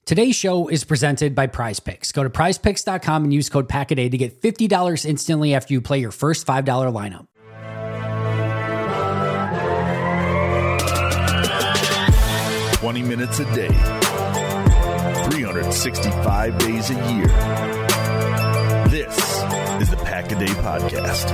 Today's show is presented by PrizePicks. Go to prizepicks.com and use code PACKADAY to get $50 instantly after you play your first $5 lineup. "20 minutes a day, 365 days a year. This is the Pack-A-Day Podcast.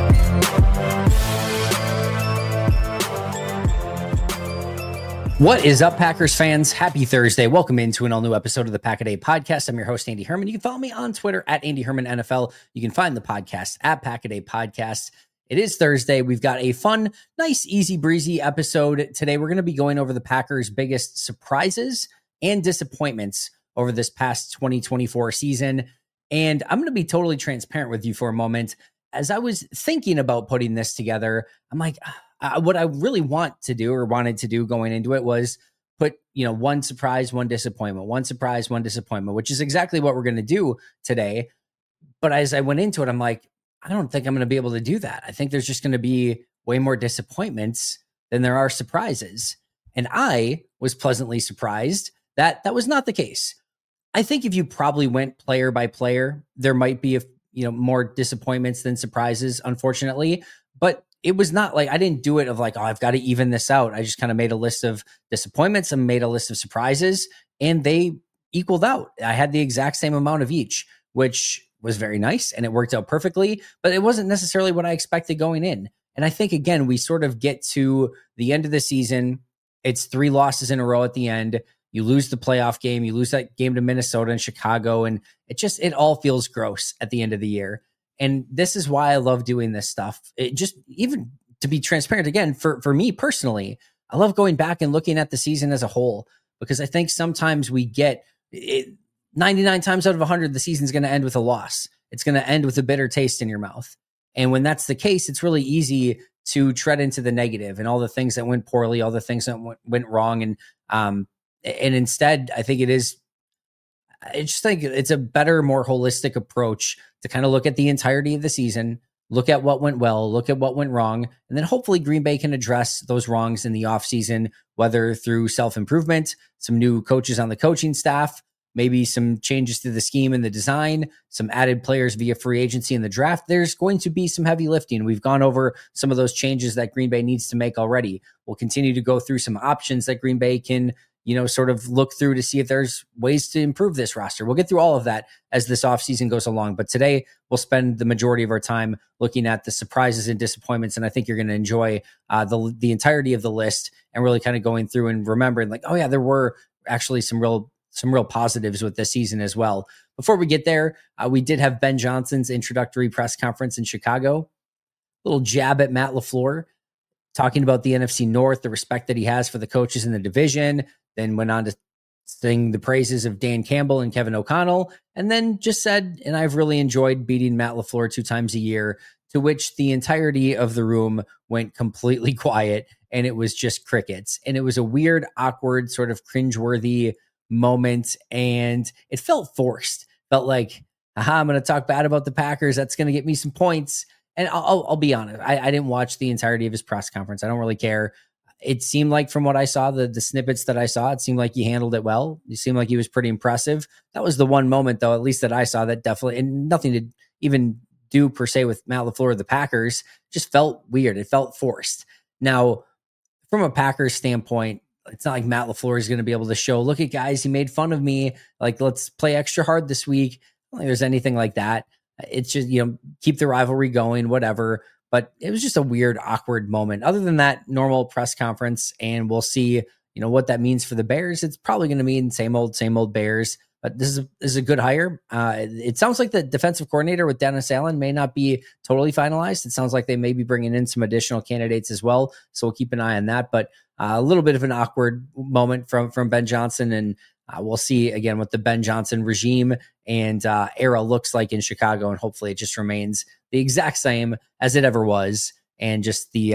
What is up, Packers fans? Happy Thursday. Welcome into an all-new episode of the Pack-A-Day Podcast. I'm your host, Andy Herman. You can follow me on Twitter at Andy Herman NFL. You can find the podcast at Pack-A-Day Podcast. It is Thursday. We've got a fun, nice, easy breezy episode today. We're going to be going over the Packers' biggest surprises and disappointments over this past 2024 season. And I'm going to be totally transparent with you for a moment. As I was thinking about putting this together, I'm like, what I really wanted to do going into it was put, one surprise, one disappointment, one surprise, one disappointment, which is exactly what we're going to do today. But as I went into it, I'm like, I don't think I'm going to be able to do that. I think there's just going to be way more disappointments than there are surprises. And I was pleasantly surprised that that was not the case. I think if you probably went player by player, there might be more disappointments than surprises, unfortunately. But it was not like I didn't do it of like, oh, I've got to even this out. I just kind of made a list of disappointments and made a list of surprises, and they equaled out. I had the exact same amount of each, which was very nice, and it worked out perfectly, but it wasn't necessarily what I expected going in. And I think, again, we sort of get to the end of the season. It's 3 losses in a row at the end. You lose the playoff game. You lose that game to Minnesota and Chicago, and it all feels gross at the end of the year. And this is why I love doing this stuff. It just, even to be transparent again, for me personally, I love going back and looking at the season as a whole, because I think sometimes we get it, 99 times out of 100, the season's going to end with a loss. It's going to end with a bitter taste in your mouth. And when that's the case, it's really easy to tread into the negative and all the things that went poorly, all the things that went wrong. And instead, I think I just think it's a better, more holistic approach to kind of look at the entirety of the season, look at what went well, look at what went wrong, and then hopefully Green Bay can address those wrongs in the offseason, whether through self-improvement, some new coaches on the coaching staff, maybe some changes to the scheme and the design, some added players via free agency in the draft. There's going to be some heavy lifting. We've gone over some of those changes that Green Bay needs to make already. We'll continue to go through some options that Green Bay can sort of look through to see if there's ways to improve this roster. We'll get through all of that as this offseason goes along. But today, we'll spend the majority of our time looking at the surprises and disappointments. And I think you're going to enjoy the entirety of the list and really kind of going through and remembering like, oh yeah, there were actually some real positives with this season as well. Before we get there, we did have Ben Johnson's introductory press conference in Chicago. A little jab at Matt LaFleur, talking about the NFC North, the respect that he has for the coaches in the division, then went on to sing the praises of Dan Campbell and Kevin O'Connell, and then just said, and I've really enjoyed beating Matt LaFleur 2 times a year, to which the entirety of the room went completely quiet, and it was just crickets. And it was a weird, awkward, sort of cringeworthy moment, and it felt forced. Felt like, I'm going to talk bad about the Packers. That's going to get me some points. And I'll be honest, I didn't watch the entirety of his press conference. I don't really care. It seemed like, from what I saw, the snippets that I saw, it seemed like he handled it well. It seemed like he was pretty impressive. That was the one moment, though, at least that I saw, that definitely, and nothing to even do per se with Matt LaFleur or the Packers, just felt weird. It felt forced. Now, from a Packers standpoint, it's not like Matt LaFleur is going to be able to show, look at guys, he made fun of me, like, let's play extra hard this week. I don't think there's anything like that. It's just, keep the rivalry going, whatever. But it was just a weird, awkward moment. Other than that, normal press conference, and we'll see, what that means for the Bears. It's probably going to mean same old Bears. But this is a good hire. It sounds like the defensive coordinator with Dennis Allen may not be totally finalized. It sounds like they may be bringing in some additional candidates as well. So we'll keep an eye on that. But a little bit of an awkward moment from Ben Johnson, and we'll see again what the Ben Johnson regime and era looks like in Chicago, and hopefully it just remains the exact same as it ever was. And just we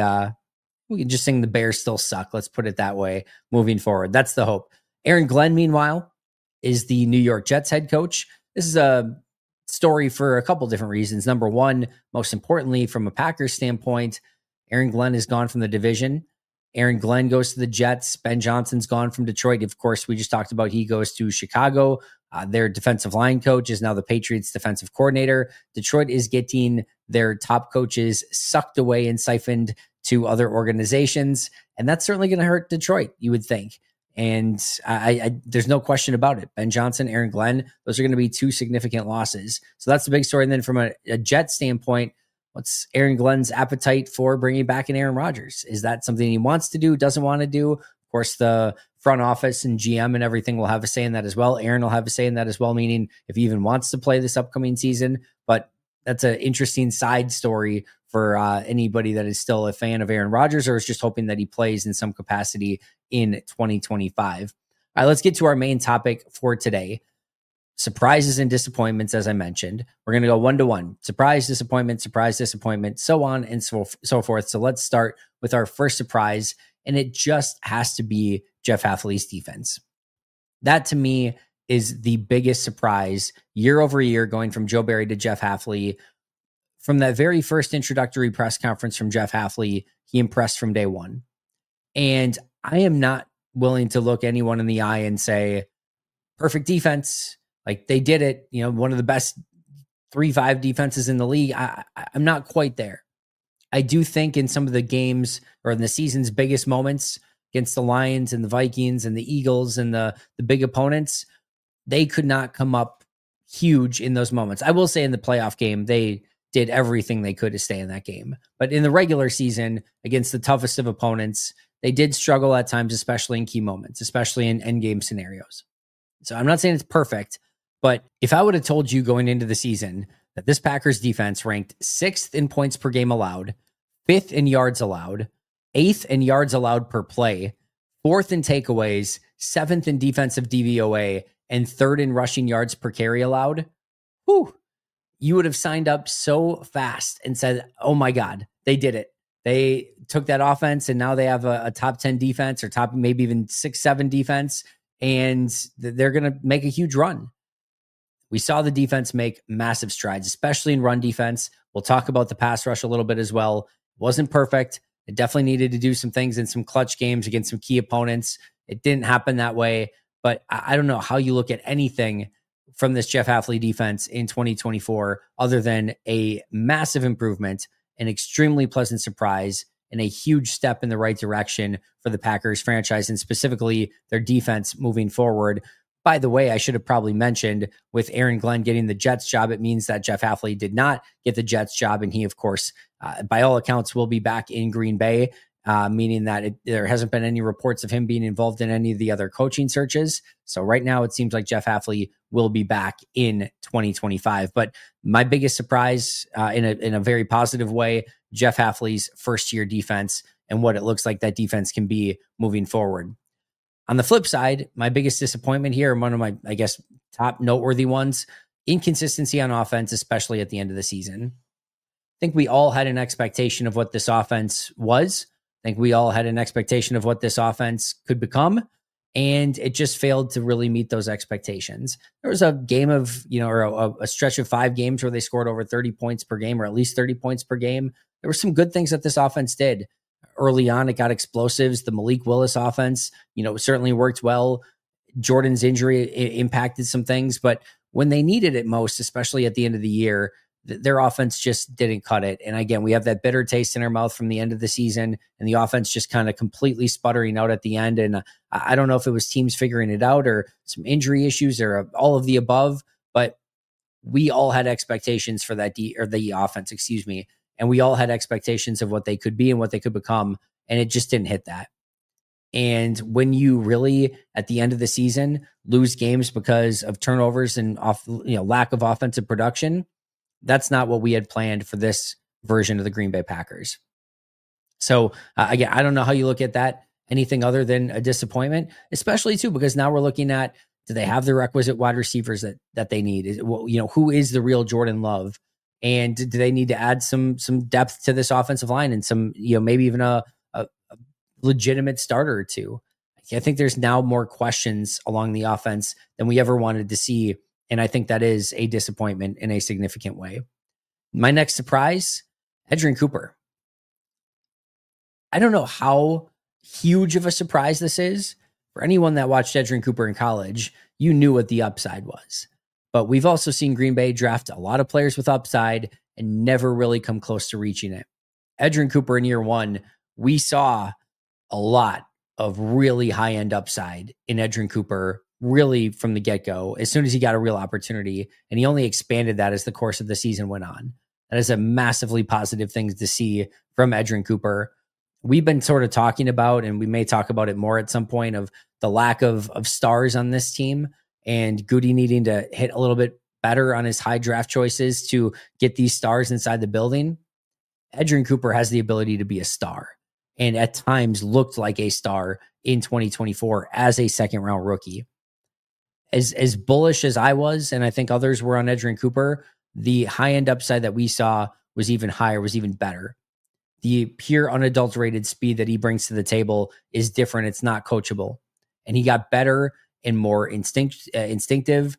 can just sing the Bears still suck. Let's put it that way moving forward. That's the hope. Aaron Glenn, meanwhile, is the New York Jets head coach. This is a story for a couple different reasons. Number one, most importantly, from a Packers standpoint, Aaron Glenn has gone from the division Aaron Glenn goes to the Jets. Ben Johnson's gone from Detroit. Of course, we just talked about he goes to Chicago. Their defensive line coach is now the Patriots defensive coordinator. Detroit is getting their top coaches sucked away and siphoned to other organizations. And that's certainly going to hurt Detroit, you would think. And there's no question about it. Ben Johnson, Aaron Glenn, those are going to be two significant losses. So that's the big story. And then from a Jet standpoint, what's Aaron Glenn's appetite for bringing back an Aaron Rodgers? Is that something he wants to do, doesn't want to do? Of course, the front office and GM and everything will have a say in that as well. Aaron will have a say in that as well, meaning if he even wants to play this upcoming season. But that's an interesting side story for anybody that is still a fan of Aaron Rodgers or is just hoping that he plays in some capacity in 2025. All right, let's get to our main topic for today. Surprises and disappointments, as I mentioned. We're going to go one-to-one. Surprise, disappointment, so on and so forth. So let's start with our first surprise, and it just has to be Jeff Hafley's defense. That, to me, is the biggest surprise year over year, going from Joe Barry to Jeff Hafley. From that very first introductory press conference from Jeff Hafley, he impressed from day one. And I am not willing to look anyone in the eye and say, perfect defense, like they did it, one of the best 3-5 defenses in the league. I'm not quite there. I do think in some of the games or in the season's biggest moments against the Lions and the Vikings and the Eagles and the big opponents, they could not come up huge in those moments. I will say in the playoff game, they did everything they could to stay in that game. But in the regular season, against the toughest of opponents, they did struggle at times, especially in key moments, especially in endgame scenarios. So I'm not saying it's perfect, but if I would have told you going into the season that this Packers defense ranked 6th in points per game allowed, 5th in yards allowed, 8th in yards allowed per play, 4th in takeaways, 7th in defensive DVOA, and 3rd in rushing yards per carry allowed, you would have signed up so fast and said, oh my God, they did it. They took that offense and now they have a top 10 defense or top maybe even 6-7 defense, and they're going to make a huge run. We saw the defense make massive strides, especially in run defense. We'll talk about the pass rush a little bit as well. It wasn't perfect. It definitely needed to do some things in some clutch games against some key opponents. It didn't happen that way, but I don't know how you look at anything from this Jeff Hafley defense in 2024 other than a massive improvement, an extremely pleasant surprise, and a huge step in the right direction for the Packers franchise and specifically their defense moving forward. By the way, I should have probably mentioned with Aaron Glenn getting the Jets job, it means that Jeff Hafley did not get the Jets job. And he, of course, by all accounts, will be back in Green Bay, meaning that there hasn't been any reports of him being involved in any of the other coaching searches. So right now it seems like Jeff Hafley will be back in 2025. But my biggest surprise in a very positive way, Jeff Hafley's first year defense and what it looks like that defense can be moving forward. On the flip side, my biggest disappointment here, and one of my, I guess, top noteworthy ones, inconsistency on offense, especially at the end of the season. I think we all had an expectation of what this offense was. I think we all had an expectation of what this offense could become, and it just failed to really meet those expectations. There was a game of, or a stretch of 5 games where they scored over 30 points per game, or at least 30 points per game. There were some good things that this offense did. Early on, it got explosives. The Malik Willis offense, certainly worked well. Jordan's injury impacted some things, but when they needed it most, especially at the end of the year, their offense just didn't cut it. And again, we have that bitter taste in our mouth from the end of the season and the offense just kind of completely sputtering out at the end. And I don't know if it was teams figuring it out or some injury issues or all of the above, but we all had expectations for that the offense, and we all had expectations of what they could be and what they could become, and it just didn't hit that. And when you really, at the end of the season, lose games because of turnovers and lack of offensive production, that's not what we had planned for this version of the Green Bay Packers. So again, I don't know how you look at that, anything other than a disappointment, especially too, because now we're looking at, do they have the requisite wide receivers that they need? Who is the real Jordan Love? And do they need to add some depth to this offensive line and some, maybe even a legitimate starter or two? I think there's now more questions along the offense than we ever wanted to see. And I think that is a disappointment in a significant way. My next surprise, Edgerrin Cooper. I don't know how huge of a surprise this is, for anyone that watched Edgerrin Cooper in college, you knew what the upside was. But we've also seen Green Bay draft a lot of players with upside and never really come close to reaching it. Edgerrin Cooper in year one, we saw a lot of really high-end upside in Edgerrin Cooper, really from the get-go, as soon as he got a real opportunity, and he only expanded that as the course of the season went on. That is a massively positive thing to see from Edgerrin Cooper. We've been sort of talking about, and we may talk about it more at some point, of the lack of stars on this team and Goody needing to hit a little bit better on his high draft choices to get these stars inside the building. Edgerrin Cooper has the ability to be a star, and at times looked like a star in 2024 as a second round rookie. As bullish as I was, and I think others were on Edgerrin Cooper, the high end upside that we saw was even higher, was even better. The pure unadulterated speed that he brings to the table is different. It's not coachable. And he got better and more instinctive,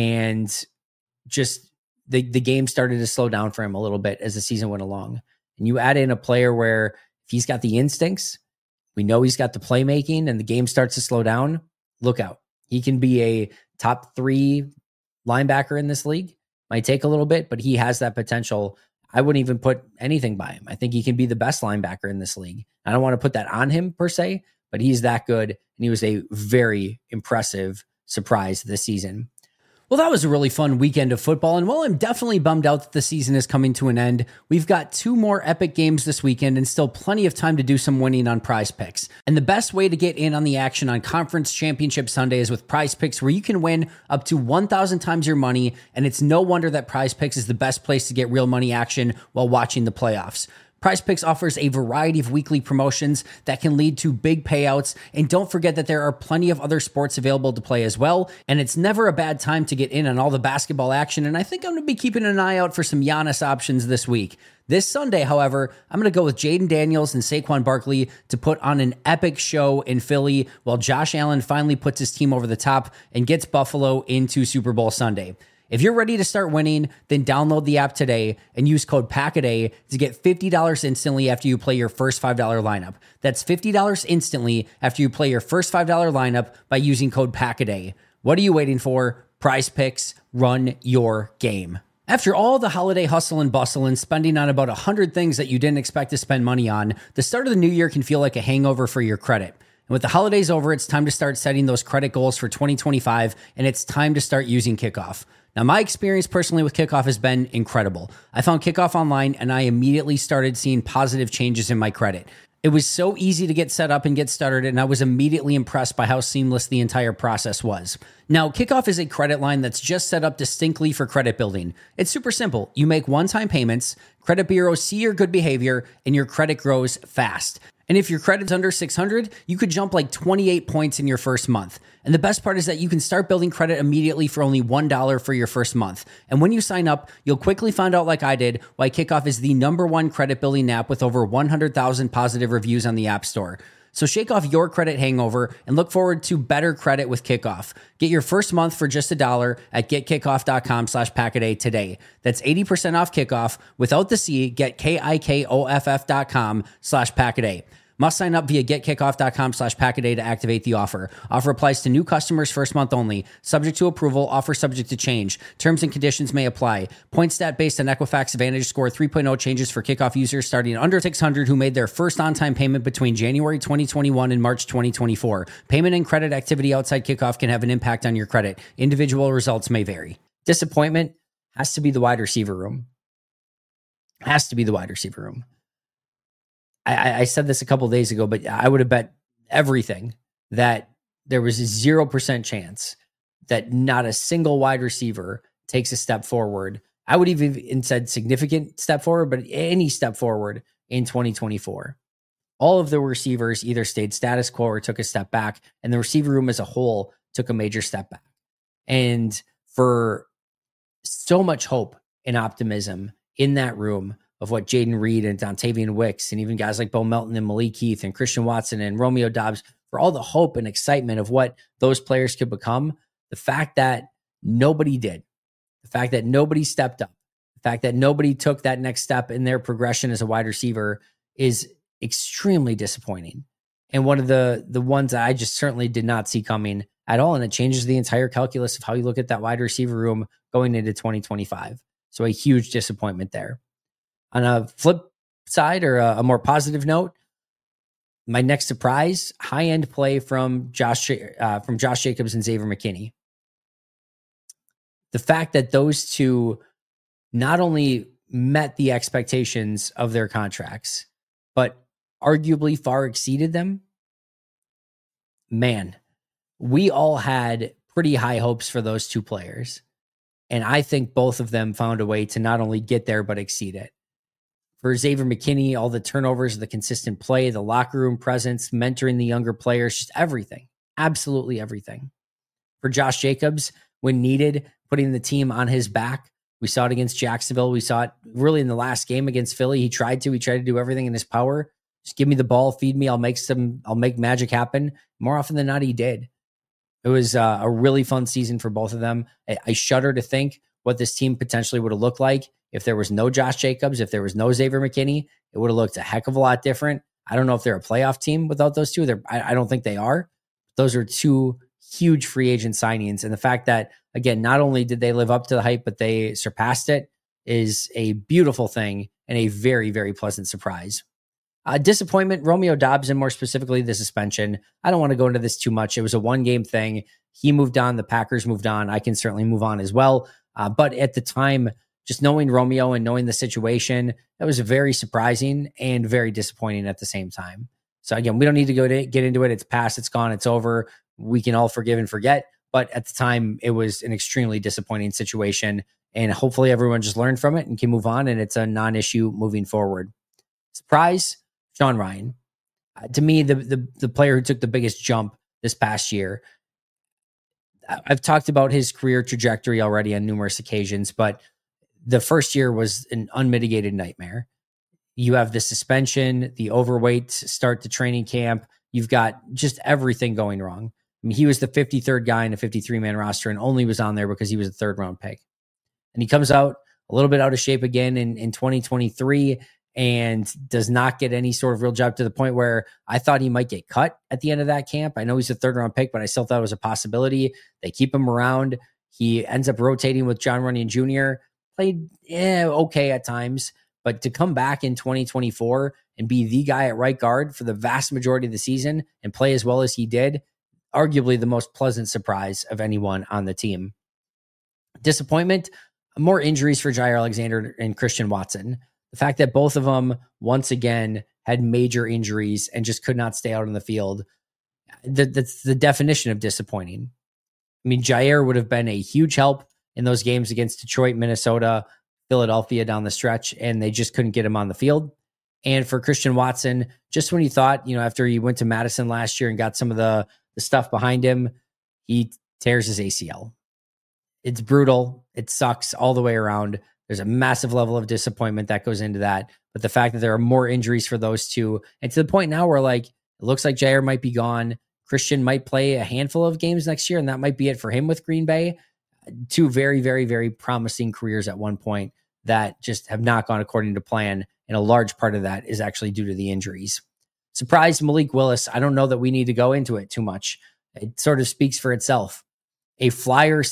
and just the game started to slow down for him a little bit as the season went along. And you add in a player where if he's got the instincts, we know he's got the playmaking, and the game starts to slow down, look out. He can be a top 3 linebacker in this league. Might take a little bit, but he has that potential. I wouldn't even put anything by him. I think he can be the best linebacker in this league. I don't want to put that on him per se, but he's that good, and he was a very impressive surprise this season. Well, that was a really fun weekend of football, and while I'm definitely bummed out that the season is coming to an end, we've got 2 more epic games this weekend and still plenty of time to do some winning on Prize Picks. And the best way to get in on the action on Conference Championship Sunday is with Prize Picks, where you can win up to 1,000 times your money, and it's no wonder that Prize Picks is the best place to get real money action while watching the playoffs. Prize Picks offers a variety of weekly promotions that can lead to big payouts. And don't forget that there are plenty of other sports available to play as well. And it's never a bad time to get in on all the basketball action. And I think I'm going to be keeping an eye out for some Giannis options this week. This Sunday, however, I'm going to go with Jaden Daniels and Saquon Barkley to put on an epic show in Philly while Josh Allen finally puts his team over the top and gets Buffalo into Super Bowl Sunday. If you're ready to start winning, then download the app today and use code PACKADAY to get $50 instantly after you play your first $5 lineup. That's $50 instantly after you play your first $5 lineup by using code PACKADAY. What are you waiting for? Prize Picks, run your game. After all the holiday hustle and bustle and spending on about 100 things that you didn't expect to spend money on, the start of the new year can feel like a hangover for your credit. And with the holidays over, it's time to start setting those credit goals for 2025, and it's time to start using Kickoff. Now, my experience personally with Kickoff has been incredible. I found Kickoff online, and I immediately started seeing positive changes in my credit. It was so easy to get set up and get started, and I was immediately impressed by how seamless the entire process was. Now, Kickoff is a credit line that's just set up distinctly for credit building. It's super simple. You make one-time payments, credit bureaus see your good behavior, and your credit grows fast. And if your credit's under 600, you could jump like 28 points in your first month. And the best part is that you can start building credit immediately for only $1 for your first month. And when you sign up, you'll quickly find out, like I did, why Kickoff is the #1 credit building app with over 100,000 positive reviews on the App Store. So shake off your credit hangover and look forward to better credit with Kickoff. Get your first month for just $1 at getkickoff.com/packaday today. That's 80% off Kickoff without the C. Get KIKOFF.com/packaday. Must sign up via getkickoff.com/packaday to activate the offer. Offer applies to new customers first month only. Subject to approval. Offer subject to change. Terms and conditions may apply. Point stat based on Equifax Advantage Score 3.0 changes for Kickoff users starting under 600 who made their first on-time payment between January 2021 and March 2024. Payment and credit activity outside Kickoff can have an impact on your credit. Individual results may vary. Disappointment has to be the wide receiver room. Has to be the wide receiver room. I said this a couple of days ago, but I would have bet everything that there was a 0% chance that not a single wide receiver takes a step forward. I would even said significant step forward, but any step forward in 2024. All of the receivers either stayed status quo or took a step back, and the receiver room as a whole took a major step back. And for so much hope and optimism in that room of what Jaden Reed and Dontavian Wicks and even guys like Bo Melton and Malik Heath and Christian Watson and Romeo Doubs, for all the hope and excitement of what those players could become, the fact that nobody did, the fact that nobody stepped up, the fact that nobody took that next step in their progression as a wide receiver is extremely disappointing. And one of the ones that I just certainly did not see coming at all. And it changes the entire calculus of how you look at that wide receiver room going into 2025. So a huge disappointment there. On a flip side, or a more positive note, my next surprise, high-end play from Josh Jacobs and Xavier McKinney. The fact that those two not only met the expectations of their contracts, but arguably far exceeded them. Man, we all had pretty high hopes for those two players. And I think both of them found a way to not only get there, but exceed it. For Xavier McKinney, all the turnovers, the consistent play, the locker room presence, mentoring the younger players, just everything, absolutely everything. For Josh Jacobs, when needed, putting the team on his back. We saw it against Jacksonville. We saw it really in the last game against Philly. He tried to do everything in his power. Just give me the ball, feed me. I'll make magic happen. More often than not, he did. It was a really fun season for both of them. I shudder to think what this team potentially would have looked like if there was no Josh Jacobs, if there was no Xavier McKinney. It would have looked a heck of a lot different. I don't know if they're a playoff team without those two. I don't think they are. Those are two huge free agent signings. And the fact that, again, not only did they live up to the hype, but they surpassed it is a beautiful thing and a very, very pleasant surprise. Disappointment, Romeo Doubs, and more specifically the suspension. I don't want to go into this too much. It was a one-game thing. He moved on. The Packers moved on. I can certainly move on as well. But at the time, just knowing Romeo and knowing the situation, that was very surprising and very disappointing at the same time. So again, we don't need to get into it. It's past, it's gone, it's over. We can all forgive and forget. But at the time, it was an extremely disappointing situation. And hopefully everyone just learned from it and can move on. And it's a non-issue moving forward. Surprise, Sean Rhyan. To me, the player who took the biggest jump this past year. I've talked about his career trajectory already on numerous occasions, but the first year was an unmitigated nightmare. You have the suspension, the overweight start to training camp. You've got just everything going wrong. I mean, he was the 53rd guy in a 53-man roster and only was on there because he was a third-round pick. And he comes out a little bit out of shape again in 2023 and does not get any sort of real job, to the point where I thought he might get cut at the end of that camp. I know he's a third-round pick, but I still thought it was a possibility. They keep him around. He ends up rotating with Jon Runyan Jr., played okay at times, but to come back in 2024 and be the guy at right guard for the vast majority of the season and play as well as he did, arguably the most pleasant surprise of anyone on the team. Disappointment, more injuries for Jaire Alexander and Christian Watson. The fact that both of them, once again, had major injuries and just could not stay out on the field, that's the definition of disappointing. I mean, Jaire would have been a huge help in those games against Detroit, Minnesota, Philadelphia down the stretch, and they just couldn't get him on the field. And for Christian Watson, just when you thought, after he went to Madison last year and got some of the stuff behind him, he tears his ACL. It's brutal. It sucks all the way around. There's a massive level of disappointment that goes into that. But the fact that there are more injuries for those two, and to the point now where it looks like Jaire might be gone. Christian might play a handful of games next year, and that might be it for him with Green Bay. Two very, very, very promising careers at one point that just have not gone according to plan. And a large part of that is actually due to the injuries. Surprise, Malik Willis. I don't know that we need to go into it too much. It sort of speaks for itself. A flyer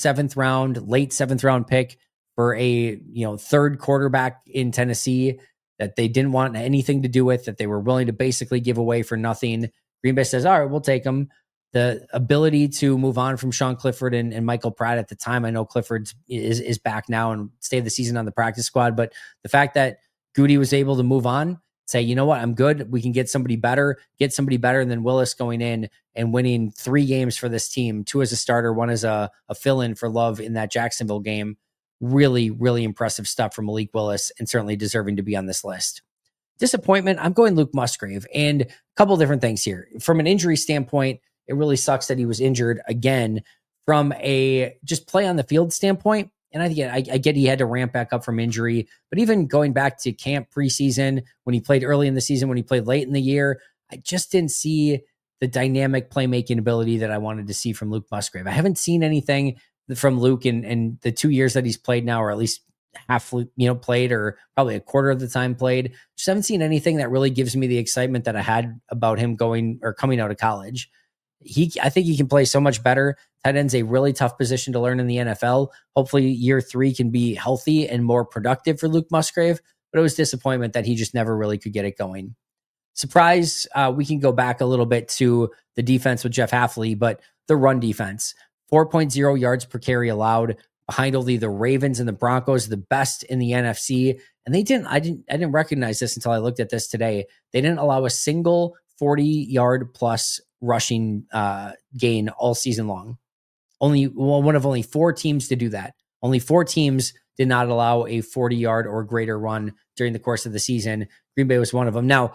late seventh round pick for a third quarterback in Tennessee that they didn't want anything to do with, that they were willing to basically give away for nothing. Green Bay says, all right, we'll take him. The ability to move on from Sean Clifford and Michael Pratt at the time. I know Clifford is back now and stayed the season on the practice squad, but the fact that Goody was able to move on, say, you know what, I'm good. We can get somebody better than Willis going in and winning 3 games for this team, 2 as a starter, 1 as a fill-in for Love in that Jacksonville game. Really, really impressive stuff from Malik Willis, and certainly deserving to be on this list. Disappointment, I'm going Luke Musgrave, and a couple different things here. From an injury standpoint, it really sucks that he was injured again. From a just play on the field standpoint, and I get he had to ramp back up from injury, but even going back to camp preseason, when he played early in the season, when he played late in the year, I just didn't see the dynamic playmaking ability that I wanted to see from Luke Musgrave. I haven't seen anything from Luke in the 2 years that he's played now, or at least half, played, or probably a quarter of the time played. Just haven't seen anything that really gives me the excitement that I had about him coming out of college. I think he can play so much better. Tight end's a really tough position to learn in the NFL. Hopefully year 3 can be healthy and more productive for Luke Musgrave, but it was disappointment that he just never really could get it going. Surprise, we can go back a little bit to the defense with Jeff Hafley, but the run defense, 4.0 yards per carry allowed, behind only the Ravens and the Broncos, the best in the NFC. And I didn't recognize this until I looked at this today. They didn't allow a single 40-yard plus rushing gain all season long. One of only 4 teams to do that. Only 4 teams did not allow a 40-yard or greater run during the course of the season. Green Bay was one of them. Now,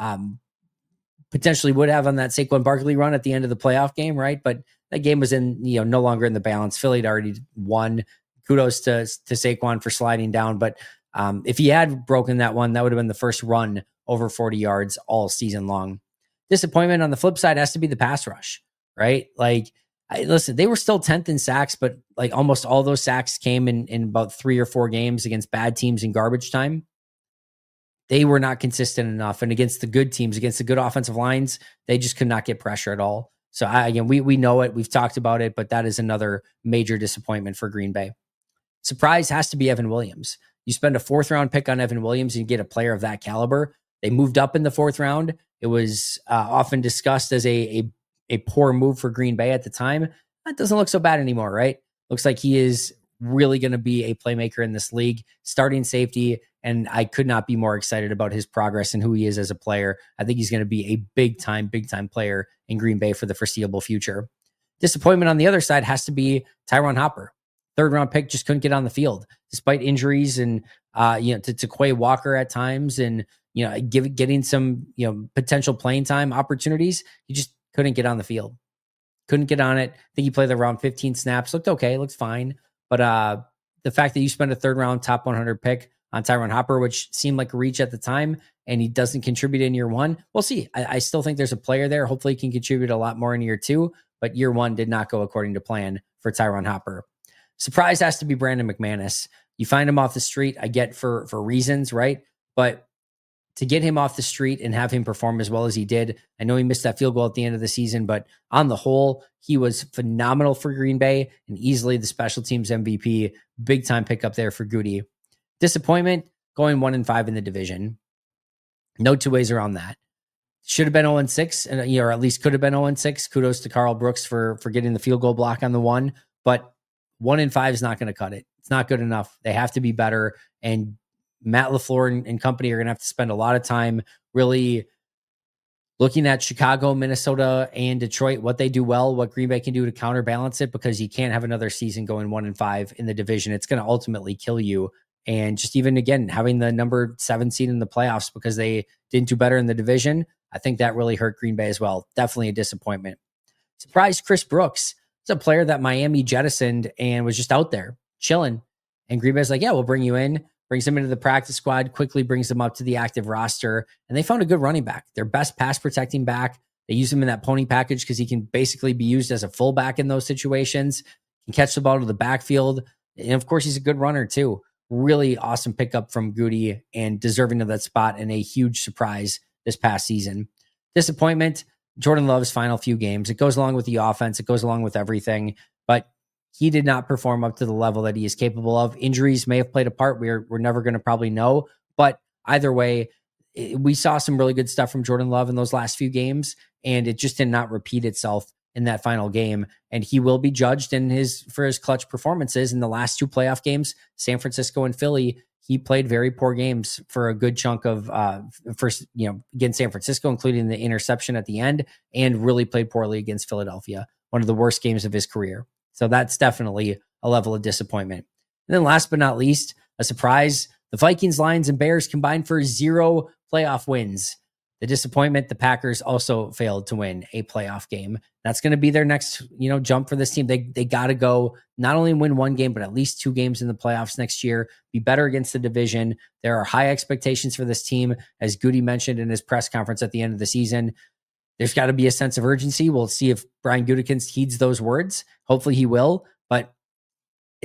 potentially would have on that Saquon Barkley run at the end of the playoff game, right? But that game was no longer in the balance. Philly had already won. Kudos to Saquon for sliding down. But if he had broken that one, that would have been the first run over 40 yards all season long. Disappointment on the flip side has to be the pass rush, right? Listen, they were still 10th in sacks, but almost all those sacks came in about 3 or 4 games against bad teams in garbage time. They were not consistent enough. And against the good teams, against the good offensive lines, they just could not get pressure at all. So we know it. We've talked about it, but that is another major disappointment for Green Bay. Surprise has to be Evan Williams. You spend a 4th round pick on Evan Williams and you get a player of that caliber. They moved up in the 4th round. It was often discussed as a poor move for Green Bay at the time. That doesn't look so bad anymore, right? Looks like he is really going to be a playmaker in this league, starting safety, and I could not be more excited about his progress and who he is as a player. I think he's going to be a big time player in Green Bay for the foreseeable future. Disappointment on the other side has to be Tyron Hopper. 3rd round pick, just couldn't get on the field despite injuries and to Quay Walker at times, and getting some potential playing time opportunities. He just couldn't get on the field. Couldn't get on it. I think he played around 15 snaps. Looked okay. Looked fine. But the fact that you spend a 3rd round top 100 pick on Tyron Hopper, which seemed like a reach at the time, and he doesn't contribute in year 1, we'll see. I still think there's a player there. Hopefully he can contribute a lot more in year 2, but year 1 did not go according to plan for Tyron Hopper. Surprise has to be Brandon McManus. You find him off the street, I get for reasons, right? But to get him off the street and have him perform as well as he did, I know he missed that field goal at the end of the season, but on the whole, he was phenomenal for Green Bay and easily the special teams MVP. Big time pickup there for Goody. Disappointment, going 1-5 in the division. No 2 ways around that. Should have been 0-6, or at least could have been 0-6. Kudos to Carl Brooks for getting the field goal block on the 1, but 1-5 is not going to cut it. It's not good enough. They have to be better, and Matt LaFleur and company are going to have to spend a lot of time really looking at Chicago, Minnesota, and Detroit, what they do well, what Green Bay can do to counterbalance it, because you can't have another season going 1-5 in the division. It's going to ultimately kill you. And just even, again, having the number 7 seed in the playoffs because they didn't do better in the division, I think that really hurt Green Bay as well. Definitely a disappointment. Surprise, Chris Brooks. It's a player that Miami jettisoned and was just out there chilling. And Green Bay's like, yeah, we'll bring you in. Brings him into the practice squad, quickly brings him up to the active roster. And they found a good running back, their best pass protecting back. They use him in that pony package because he can basically be used as a fullback in those situations. Can catch the ball to the backfield. And of course, he's a good runner too. Really awesome pickup from Goody and deserving of that spot, and a huge surprise this past season. Disappointment, Jordan Love's final few games. It goes along with the offense. It goes along with everything. But he did not perform up to the level that he is capable of. Injuries may have played a part. We're never going to probably know. But either way, we saw some really good stuff from Jordan Love in those last few games, and it just did not repeat itself in that final game. And he will be judged for his clutch performances in the last 2 playoff games, San Francisco and Philly. He played very poor games for a good chunk of against San Francisco, including the interception at the end, and really played poorly against Philadelphia. One of the worst games of his career. So that's definitely a level of disappointment. And then last but not least, a surprise, the Vikings, Lions, and Bears combined for 0 playoff wins. The disappointment, the Packers also failed to win a playoff game. That's going to be their next, jump for this team. They got to go not only win 1 game, but at least 2 games in the playoffs next year, be better against the division. There are high expectations for this team, as Goody mentioned in his press conference at the end of the season. There's got to be a sense of urgency. We'll see if Brian Gutekunst heeds those words. Hopefully he will, but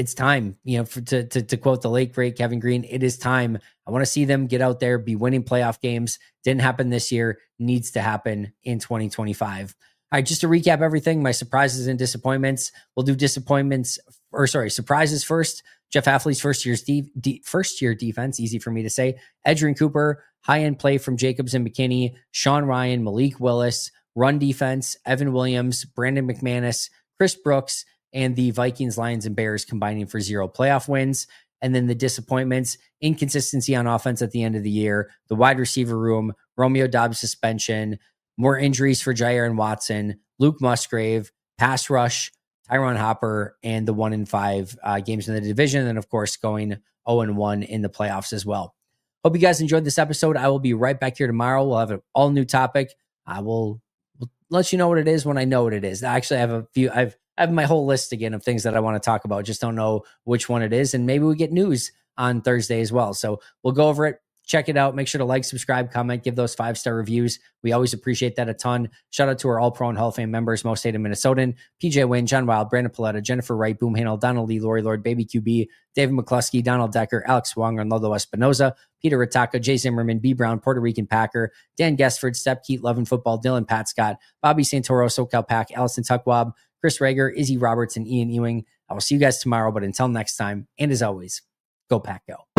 it's time, to quote the late great Kevin Green, it is time. I want to see them get out there, be winning playoff games. Didn't happen this year, needs to happen in 2025. All right, just to recap everything, my surprises and disappointments. We'll do surprises first. Jeff Hafley's first year defense, easy for me to say. Edgerrin Cooper, high-end play from Jacobs and McKinney, Sean Rhyan, Malik Willis, run defense, Evan Williams, Brandon McManus, Chris Brooks, and the Vikings, Lions, and Bears combining for 0 playoff wins. And then the disappointments, inconsistency on offense at the end of the year, the wide receiver room, Romeo Doubs suspension, more injuries for Jair and Watson, Luke Musgrave, pass rush, Tyron Hopper, and the 1-5 games in the division. And of course, going 0-1 in the playoffs as well. Hope you guys enjoyed this episode. I will be right back here tomorrow. We'll have an all new topic. I will let you know what it is when I know what it is. Actually, I have my whole list again of things that I want to talk about. Just don't know which one it is. And maybe we get news on Thursday as well. So we'll go over it. Check it out. Make sure to like, subscribe, comment, give those 5-star reviews. We always appreciate that a ton. Shout out to our All-Pro and Hall of Fame members, Mo State of Minnesotan, PJ Wynn, John Wild, Brandon Paletta, Jennifer Wright, Boom Handel, Donald Lee, Lori Lord, Baby QB, David McCluskey, Donald Decker, Alex Wong, Arnoldo Espinoza, Peter Ritaka, Jay Zimmerman, B. Brown, Puerto Rican Packer, Dan Guestford, Step Keat, Lovin' Football, Dylan Pat Scott, Bobby Santoro, SoCal Pack, Allison Tuckwab, Chris Rager, Izzy Roberts, and Ian Ewing. I will see you guys tomorrow, but until next time, and as always, go Pack Go.